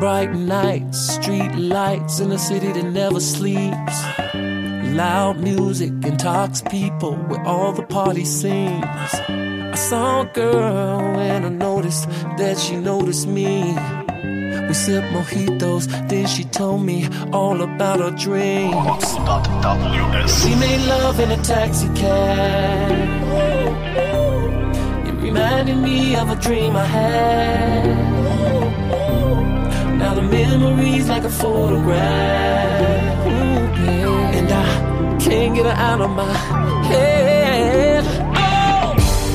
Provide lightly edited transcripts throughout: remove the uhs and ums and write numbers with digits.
bright nights, street lights in a city that never sleeps. Loud music intox people where all the party scenes. I saw a girl and I noticed that she noticed me. We sipped mojitos, then she told me all about her dreams. We made love in a taxi cab. It reminded me of a dream I had. Now the memory's like a photograph. Ooh, yeah. And I can't get her out of my head. Oh!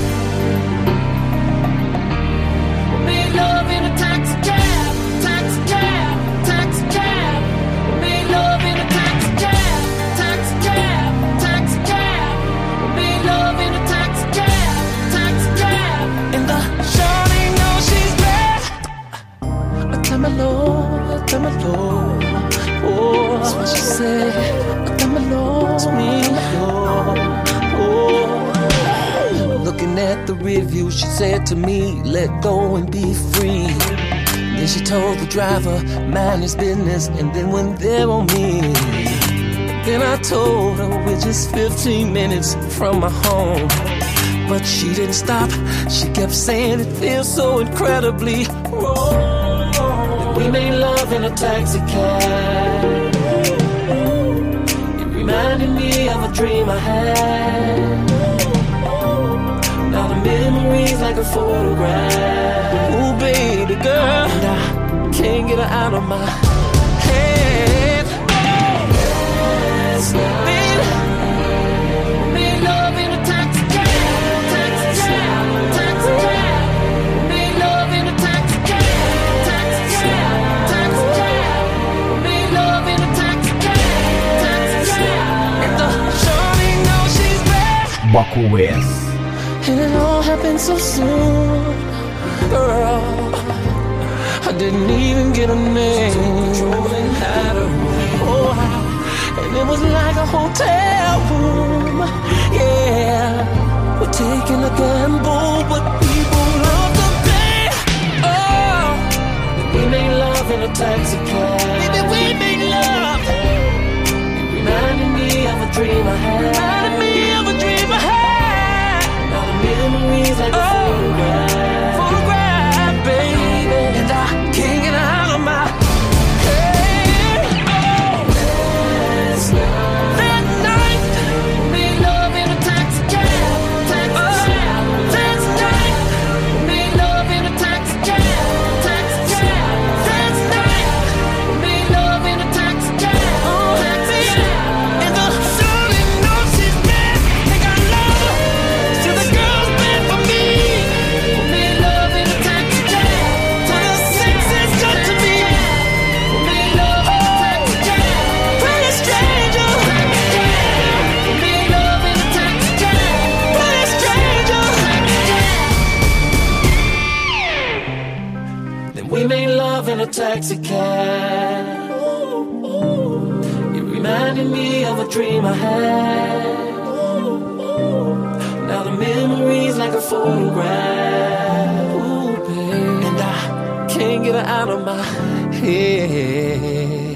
Made love in a taxi cab, taxi cab, taxi cab. Made love in a taxi cab, taxi cab, taxi cab. Made love in a taxi cab, taxi cab. And the shawty knows she's bad. Tell me, Lord, tell me, Lord. Oh, that's what she said. Tell me, Lord, to me, Lord. Oh, looking at the review, she said to me, let go and be free. Then she told the driver, mind his business, and then went there on me. Then I told her we're just 15 minutes from my home. But she didn't stop. She kept saying it feels so incredibly wrong. We made love in a taxi cab. It reminded me of a dream I had. Now the memory's like a photograph. Ooh, baby girl, and I can't get her out of my head. Last night, made love in a taxi cab, taxi cab, taxi cab. Made love in a taxi cab, taxi cab, taxi cab. Made love in a taxi cab, taxi cab. And the shorty knows she's bad. Baku West. And it all happened so soon, girl. I didn't even get a name. Oh, and it was like a hotel room. Yeah, we're taking a gamble, but people love to pay. Oh, we made love in a taxi cab. Baby, we made love. It reminded me of a dream I had. Reminded me of a dream I had. Memories like a photograph, photograph, baby. And I can't get out of my head. Oh, that night, made love in a taxi cab, taxi cab. That night, made love in a taxi cab, taxi cab. That night, made love in a taxi cab, taxi cab. And the shorty knows she's bad. Think I love her. She's the girl. We made love in a taxi cab. It reminded me of a dream I had. Now the memory's like a photograph. Ooh, babe. And I can't get her out of my head.